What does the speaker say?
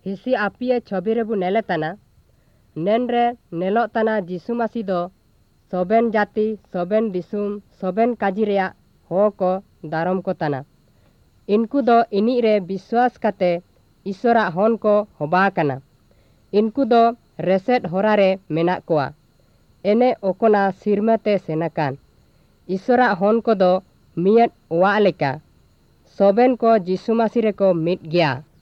ᱦᱤᱥᱤ ᱟᱯᱤᱭᱮ ᱪᱷᱚᱵᱤ ᱨᱮᱵᱚ ᱱᱮᱞᱮ ᱛᱟᱱᱟ ᱱᱮᱱ ᱨᱮ ᱱᱮᱞᱚᱜ ᱛᱟᱱᱟ ᱡᱤᱥᱩ ᱢᱟᱥᱤ ᱫᱚ ᱥᱚᱵᱮᱱ ᱡᱟᱛᱤ ᱥᱚᱵᱮᱱ ᱫᱤᱥᱩᱢ ᱥᱚᱵᱮᱱ ᱠᱟᱡᱤ ᱨᱮᱭᱟᱜ ᱦᱚ ᱠᱚ ᱫᱟᱨᱚᱢ ᱠᱚ ᱛᱟᱱᱟ ᱤᱱᱠᱩ ᱫᱚ ᱤᱱᱤᱡ ᱨᱮ ᱵᱤᱥᱣᱟᱥ ᱠᱟᱛᱮ ᱤᱥᱚᱨᱟᱜ ᱦᱚᱱ ᱠᱚ ᱦᱚᱵᱟ ᱟᱠᱟᱱᱟ ᱤᱱᱠᱩ ᱫᱚ ᱨᱮᱥᱮᱫ ᱦᱚᱨᱟ ᱨᱮ ᱢᱮᱱᱟᱜ ᱠᱚᱣᱟ ᱮᱱᱮ ᱚᱠᱚᱱᱟ ᱥᱤᱨᱢᱟᱹᱛᱮ ᱥᱮᱱᱟᱠᱟᱱ ᱤᱥᱚᱨᱟᱜ ᱦᱚᱱ ᱠᱚᱫᱚ ᱢᱤᱭᱟᱹᱫ ᱚᱣᱟᱜ ᱞᱮᱠᱟ ᱥᱚᱵᱮᱱ ᱠᱚ ᱡᱤᱥᱩ ᱢᱟᱥᱤ ᱨᱮᱠᱚ ᱢᱤᱫ ᱜᱮᱭᱟ।